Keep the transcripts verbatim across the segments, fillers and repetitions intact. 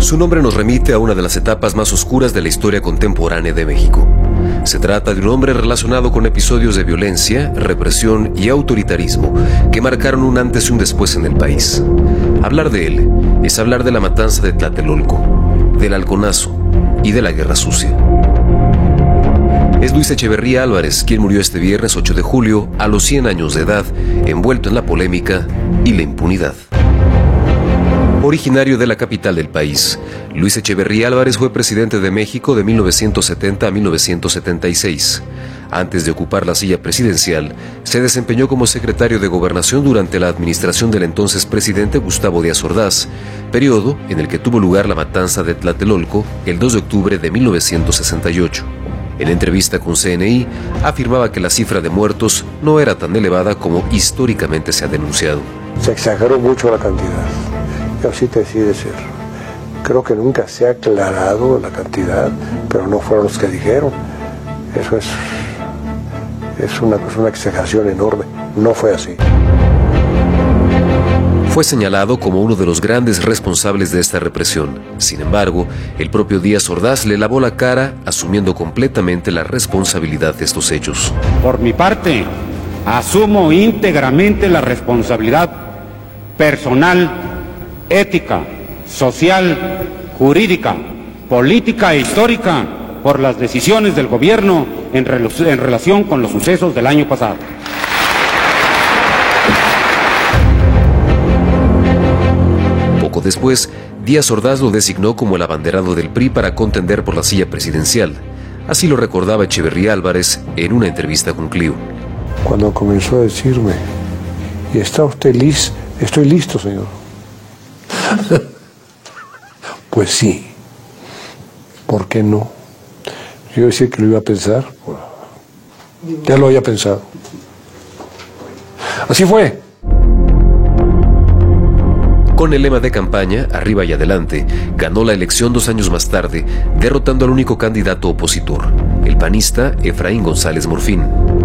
Su nombre nos remite a una de las etapas más oscuras de la historia contemporánea de México. Se trata de un hombre relacionado con episodios de violencia, represión y autoritarismo que marcaron un antes y un después en el país. Hablar de él es hablar de la matanza de Tlatelolco, del Halconazo y de la Guerra Sucia. Es Luis Echeverría Álvarez quien murió este viernes ocho de julio a los cien años de edad, envuelto en la polémica y la impunidad. Originario de la capital del país, Luis Echeverría Álvarez fue presidente de México de mil novecientos setenta a mil novecientos setenta y seis. Antes de ocupar la silla presidencial, se desempeñó como secretario de Gobernación durante la administración del entonces presidente Gustavo Díaz Ordaz, periodo en el que tuvo lugar la matanza de Tlatelolco el dos de octubre de mil novecientos sesenta y ocho. En entrevista con C N I, afirmaba que la cifra de muertos no era tan elevada como históricamente se ha denunciado. Se exageró mucho la cantidad. Yo sí te decía de ser. Creo que nunca se ha aclarado la cantidad, pero no fueron los que dijeron. Eso es, es una, es una exageración enorme. No fue así. Fue señalado como uno de los grandes responsables de esta represión. Sin embargo, el propio Díaz Ordaz le lavó la cara, asumiendo completamente la responsabilidad de estos hechos. Por mi parte, asumo íntegramente la responsabilidad personal, ética, social, jurídica, política e histórica por las decisiones del gobierno en, rel- en relación con los sucesos del año pasado. Poco después, Díaz Ordaz lo designó como el abanderado del P R I para contender por la silla presidencial. Así lo recordaba Echeverría Álvarez en una entrevista con Clio. Cuando comenzó a decirme, ¿y está usted listo? Estoy listo, señor. Pues sí. ¿Por qué no? Yo decía que lo iba a pensar. Ya lo había pensado. Así fue. Con el lema de campaña, arriba y adelante, ganó la elección dos años más tarde, derrotando al único candidato opositor, el panista Efraín González Morfín.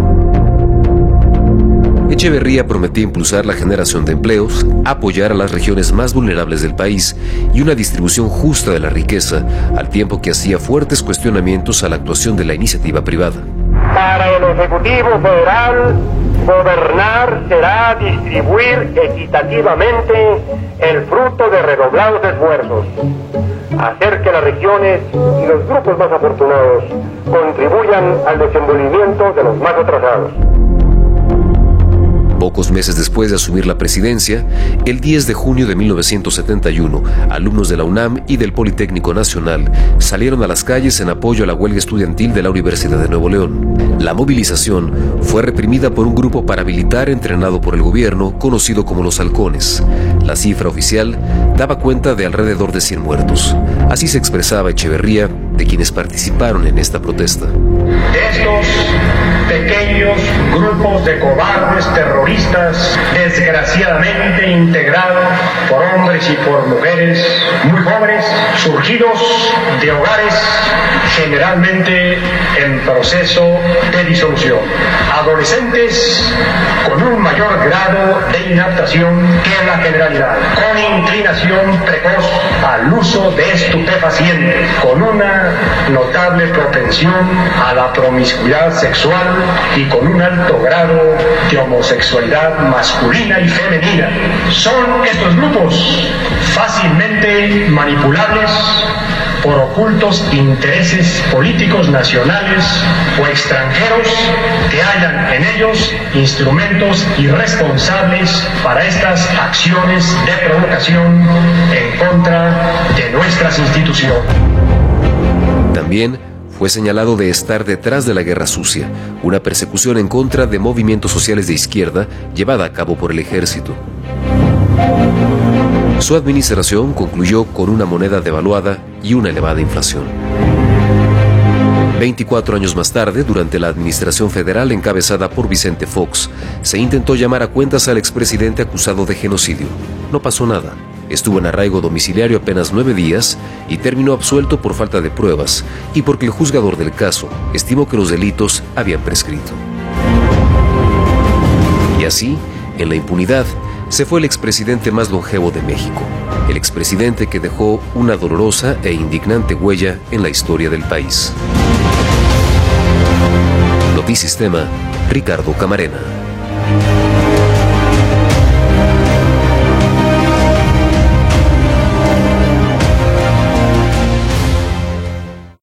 Echeverría prometía impulsar la generación de empleos, apoyar a las regiones más vulnerables del país y una distribución justa de la riqueza, al tiempo que hacía fuertes cuestionamientos a la actuación de la iniciativa privada. Para el Ejecutivo Federal, gobernar será distribuir equitativamente el fruto de redoblados esfuerzos, hacer que las regiones y los grupos más afortunados contribuyan al desenvolvimiento de los más atrasados. Pocos meses después de asumir la presidencia, el diez de junio de mil novecientos setenta y uno, alumnos de la UNAM y del Politécnico Nacional salieron a las calles en apoyo a la huelga estudiantil de la Universidad de Nuevo León. La movilización fue reprimida por un grupo paramilitar entrenado por el gobierno, conocido como los Halcones. La cifra oficial daba cuenta de alrededor de cien muertos. Así se expresaba Echeverría de quienes participaron en esta protesta. Estos pequeños grupos de cobardes terroristas, desgraciadamente integrados por hombres y por mujeres muy jóvenes, surgidos de hogares generalmente en proceso de disolución, adolescentes con un mayor grado de inadaptación que la generalidad, con inclinación precoz al uso de estupefacientes, con una notable propensión a la promiscuidad sexual y con un alto grado de homosexualidad masculina y femenina. Son estos grupos fácilmente manipulables por ocultos intereses políticos nacionales o extranjeros que hallan en ellos instrumentos irresponsables para estas acciones de provocación en contra de nuestras instituciones. También fue señalado de estar detrás de la Guerra Sucia, una persecución en contra de movimientos sociales de izquierda llevada a cabo por el ejército. Su administración concluyó con una moneda devaluada y una elevada inflación. veinticuatro años más tarde, durante la administración federal encabezada por Vicente Fox, se intentó llamar a cuentas al expresidente acusado de genocidio. No pasó nada. Estuvo en arraigo domiciliario apenas nueve días y terminó absuelto por falta de pruebas y porque el juzgador del caso estimó que los delitos habían prescrito. Y así, en la impunidad, se fue el expresidente más longevo de México. el expresidente que dejó una dolorosa e indignante huella en la historia del país. Notisistema, Ricardo Camarena.